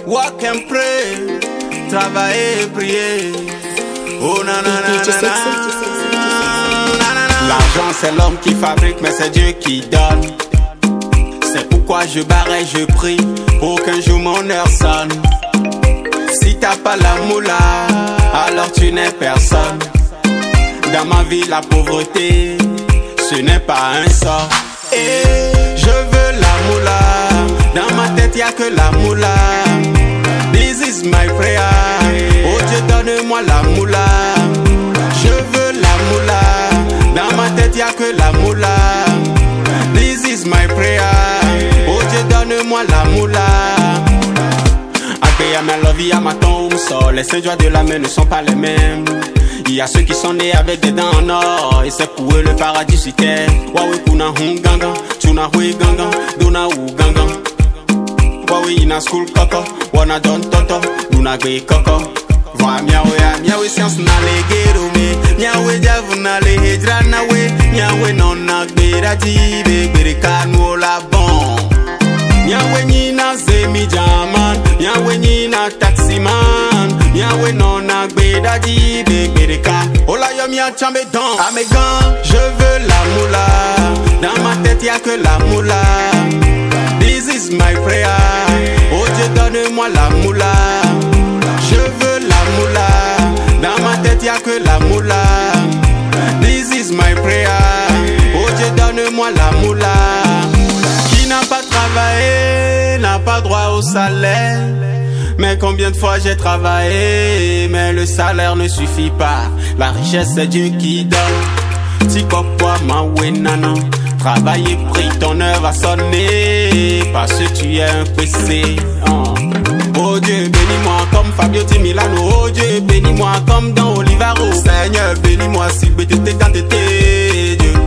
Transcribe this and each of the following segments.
walk and pray, travailler et prier. Oh nanana. L'argent c'est l'homme qui fabrique mais c'est Dieu qui donne. C'est pourquoi je barre et je prie pour qu'un jour mon heure sonne. Si t'as pas la moula, alors tu n'es personne. Dans ma vie la pauvreté, ce n'est pas un sort. Et je veux la moula, dans ma tête y'a que la moula. This is my prayer, oh Dieu donne-moi la moula. Je veux la moula, dans ma tête y'a que la moula. This is my prayer, oh Dieu donne-moi la moula. Agréa ma love, à ma ton ou sol, les saints joies de la main ne sont pas les mêmes. Il y a ceux qui sont nés avec des dents en or, et c'est pour eux le paradis sur terre. Waouh kuna hum ganga, tuna hui ganga, dona ou ganga. Waouh ina school koko, wana don toto, luna gay koko. Va miawe science na le gero me, miawe javu na le hejra na we, miawe nonna gbera jibe gbere kanu la bon. Miawe nina zemi jaman, miawe nina taximan, miawe nonna gbera jibe gbere ka. Ola yo mia chambe don, amegan, je veux la moula, dans ma tête y'a que la moula. This is my prayer, oh Dieu donne-moi la moula. Je veux la moula, dans ma tête y'a que la moula. This is my prayer, oh Dieu donne-moi la moula. Qui n'a pas travaillé, n'a pas droit au salaire. Mais combien de fois j'ai travaillé, mais le salaire ne suffit pas. La richesse c'est Dieu qui donne. Tikokwa ma wenana, travailler prie, ton heure va sonner, parce que tu es un PC. Oh Dieu, bénis-moi comme Fabio Di Milano. Oh Dieu, bénis-moi comme dans Olivaro. Seigneur, bénis-moi si bété dans tes Dieu.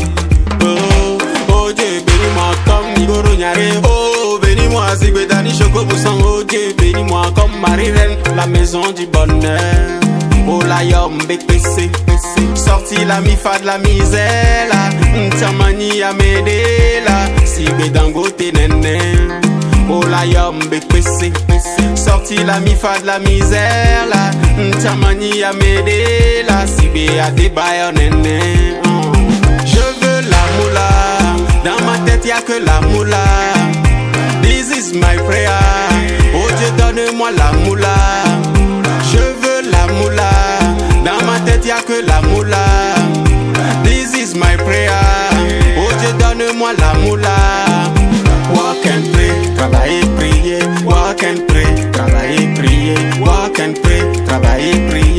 Oh Dieu, bénis-moi comme Igoro Nyare. Oh, bénis-moi si bédani Choco Boussan. Oh Dieu, bénis-moi comme Marie-Reine, la maison du bonheur. Oh la yom BPC, sorti la mi-fa de la misère. Ntamani a m'aider là, si bédango t'es néné. Oh la yom BPC, sorti la mi-fa de la misère là. Ntamani a m'aider là, si bé a des bailleurs néné. Je veux la moula, dans ma tête y'a que la moula. This is my prayer, oh Dieu donne-moi la moula. Je veux la moula, dans ma tête y'a que la moula. This is my prayer, oh Dieu donne-moi la moula. Walk and pray, travailler, prier. Walk and pray, travailler, prier. Walk and pray, travailler, prier.